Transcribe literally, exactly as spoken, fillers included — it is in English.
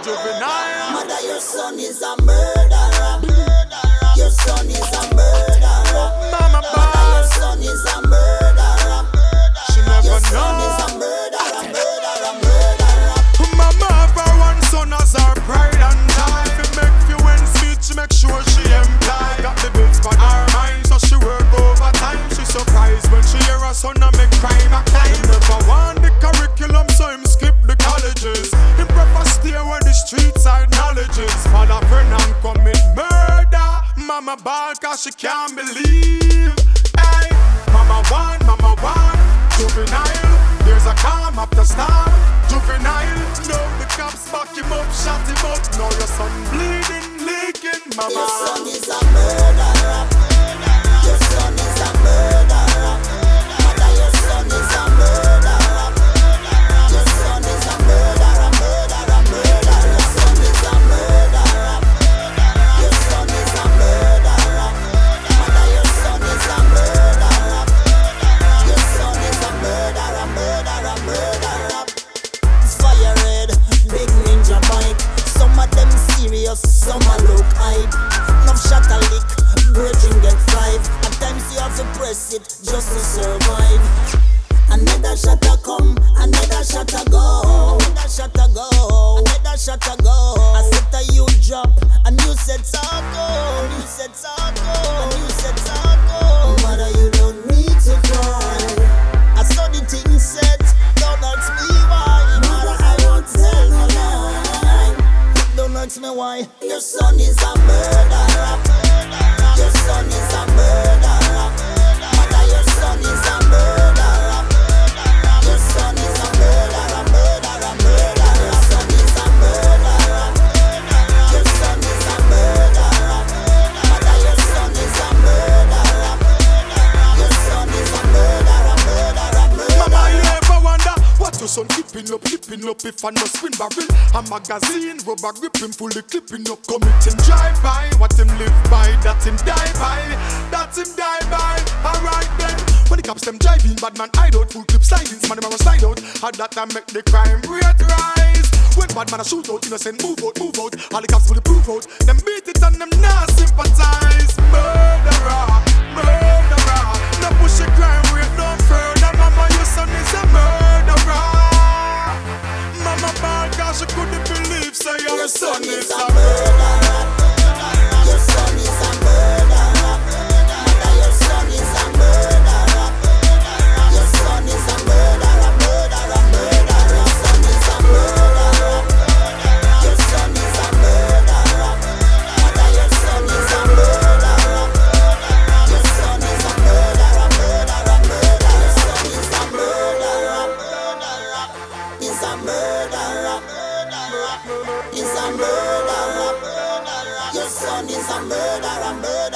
juvenile. Mother, your son is a murderer. Your son is a murderer. Mama Mother, your bad, son is a murderer. she never Your son is know. a murderer, murderer, murderer. Mama have her one son as her pride and joy. If it make you end speech, make sure she employ. Got the bills for her mind, so she work overtime. She surprised when she hear her son a make crime a climb. He never want the curriculum, so him skip the colleges. Him prefer stay where the street side knowledge is. Father friend and commit murder. Mama ball cause she can't believe. Hey, mama want, mama want juvenile. There's a calm after storm. Juvenile, no, the cops back him up, shot him up. Now your son bleeding, leaking, mama. Your son is a murderer. Your son is a murderer. Mother, your son is a murderer. Your son is a murderer, murderer, murderer. Your son is a murderer. Your son is a murderer. Mother, your son is a murderer. Your son is a murderer, murderer, murderer. Fire red, big ninja bike. Some of them serious, some a look hype. Enough shot a lick, virgin get five. At times you have to press it just to survive. Another shot a come, another shot a go. Another shot a go, another shot a go. I said that you drop, and you said taco. And you said taco, and you said taco. Mother, you don't need to cry. I saw the thing set, don't ask me why. Mother, I won't tell no lie. Don't ask me why. Your son is a murderer. Your son is a murderer. Mother, your son is a murderer. Your son is a murderer, murderer, murderer. Your son is a murderer. Your son is a murderer. Mother, your son is a murderer. Your son is a murderer, murderer, murderer. Mama, you ever wonder what your son keeping up, keeping up if I no spin barrel? A magazine, rubber grip him fully clipping up. Committing drive-by, what him live by, that him die by, that him die by. Alright then, when the cops them driving, bad man hide out, full clip sliding, man them a slide out. How that time make the crime rate rise? When bad man a shoot out, innocent move out, move out. All the cops fully prove out, them beat it and them not sympathize. Murderer, murderer, no push the crime rate no further. Mama, your son is a murderer. Mama bad cause she couldn't believe, say your son is a murderer. Your son is a murderer. Mother, your son is a murderer. Your son is a murderer, murderer, murderer. Your son is a murderer. Your son is a murderer. Mother, your son is a murderer. Your son is a murderer, murderer, murderer. Your son is a murderer. He's a murderer. He's a murderer. Your son is a murderer, murderer.